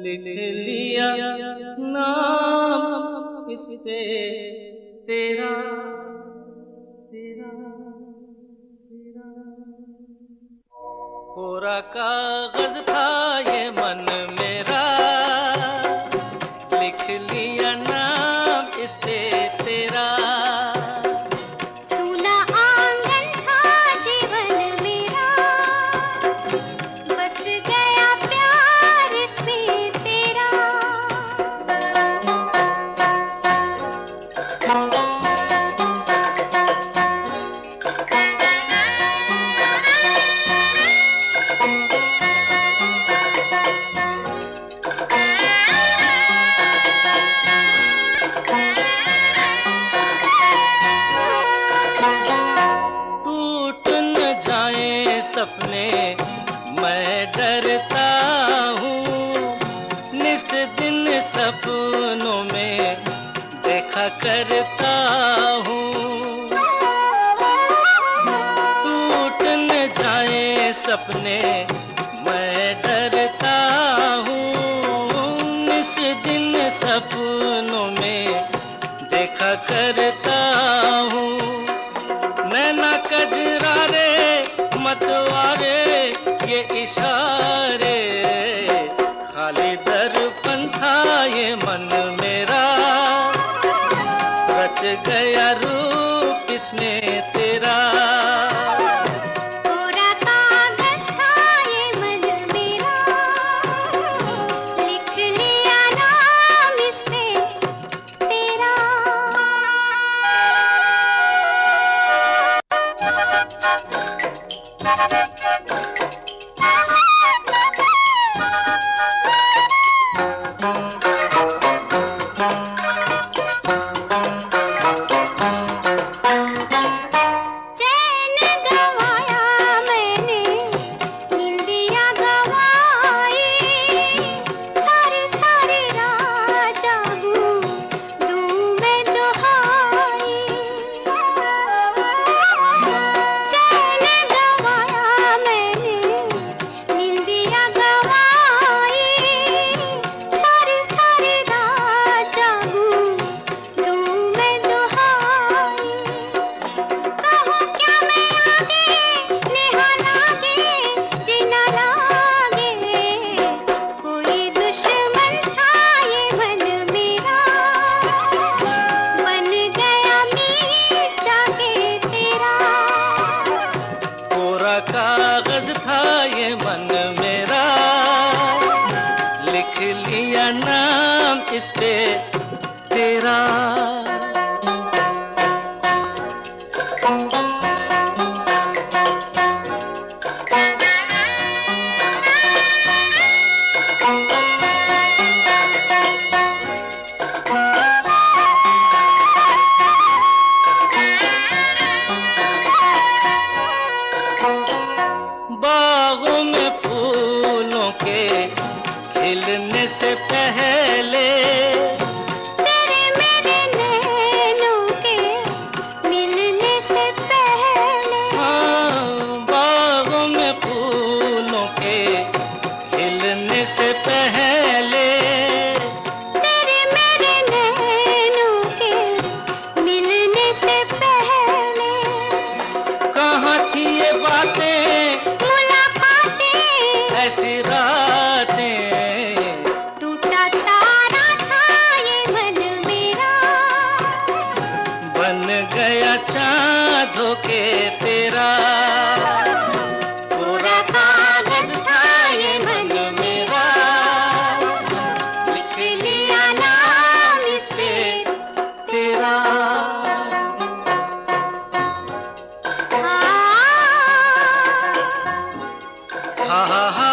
लिख लिया नाम इस पे तेरा तेरा तेरा। कोरा कागज था ये मन मेरा, लिख लिया नाम इस पे तेरा। सूना आंगन था जीवन मेरा, बस गया प्यार इसमें तेरा। सपने मैं डरता हूँ, निस दिन सपनों में देखा करता हूँ। टूट न जाए सपने मैं डरता हूँ, निस दिन सपनों में देखा करता हूँ। नैना कजरारे मतवारे ये इशारे, खाली दर्पण था ये मन मेरा, रच गया रूप इसमें तेरा। कोरा कागज था ये मन मेरा, लिख लिया नाम इसमें तेरा। कागज था ये मन मेरा, लिख लिया नाम इस पे तेरा। बागों में फूलों के खिलने से पहले, तेरे मेरे नैनों के मिलने से पहले। हाँ, बागों में फूलों के खिलने से पहले, तेरे मेरे नैनों के मिलने से पहले। कहाँ थी ये बातें ऐसी रातें, टूटा तारा था ये मन मेरा, बन गया चाँद होके तेरा। कोरा कागज था ये मन मेरा, लिख लिया नाम इस पे तेरा। हाँ हा हा हा